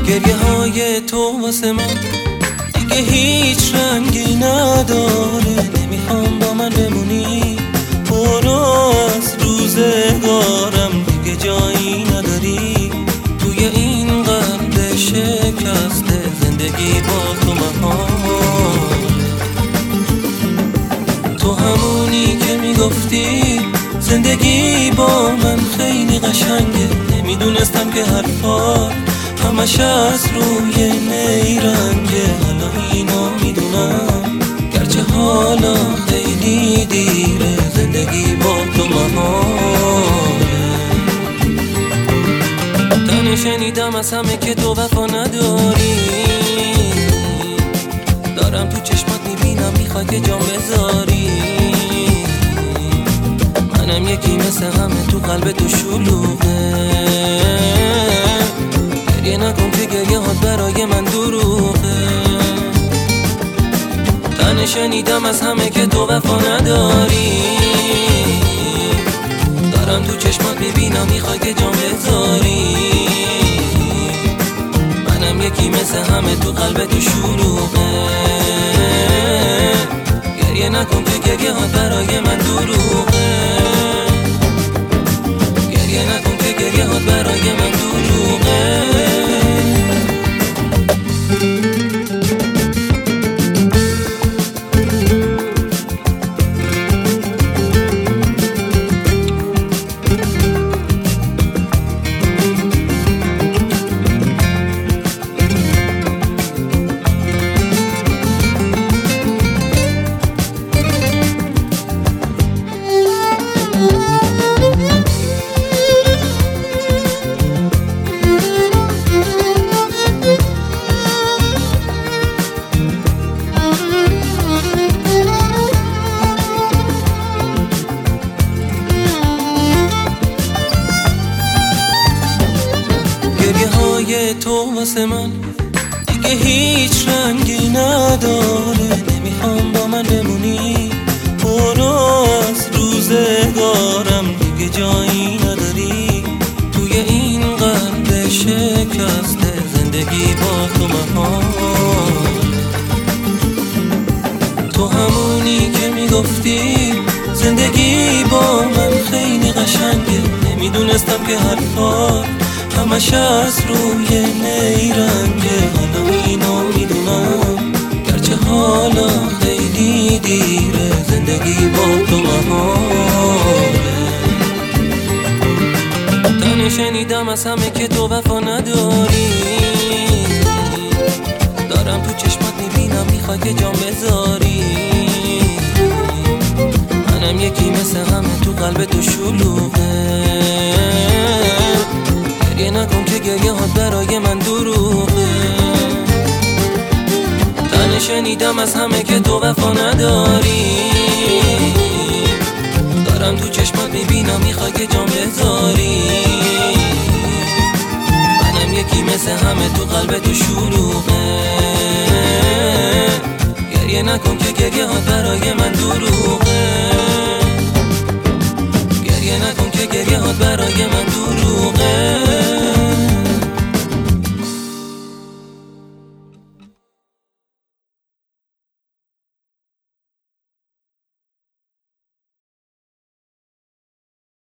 گریه های تو واسه من دیگه هیچ رنگی نداره. نمیخوام با من بمونی، برو از روزگارم، دیگه جایی نداری توی این قلب شکسته. زندگی با تو محاله. تو همونی که میگفتی زندگی با من خیلی قشنگه. نمیدونستم که حرفات همش از روی نیرنگه. حالا اینو میدونم، گرچه حالا خیلی دیره. زندگی با تو محاله. تنه شنیدم از همه که تو وفا نداری. دارم تو چشمات میبینم میخوای که جام بذاری. منم یکی مثل همه تو قلب تو شلوغه. گریه نکن که گریه هات برای من دروغه. تنه شنیدم از همه که تو وفا نداری. دارم تو چشمات میبینم میخوای که جام بذاری. منم یکی مثل همه تو قلب تو شلوغه. گریه نکن که گریه هات برای من دروغه. گریه نکن که گریه هات برای من دروغه. گریه های تو واسه من دیگه هیچ رنگی نداره. نمیخوام با من بمونی، برو از روزگارم، دیگه جایی نداری توی این قلب شکسته. زندگی با تو محاله. تو همونی که میگفتی زندگی با من خیلی قشنگه. نمیدونستم که حرفات همش از روی نیرنگه. حالا اینو میدونم، گرچه حالا خیلی دیره. زندگی با تو محاله. تنه شنیدم از همه که تو وفا نداری. دارم تو چشمات میبینم میخوای که جام بذاری. منم یکی مثل همه تو قلب تو شلوغه. گریه نکن که گریه هات برای من دروغه. تنه شنیدم از همه که تو وفا نداری. دارم تو چشمات میبینم میخوای که جام بذاری. منم یکی مثل همه تو قلب تو شلوغه. گریه نکن که گریه هات برای من دروغه. گریه نکن که گریه هات برای من دروغه.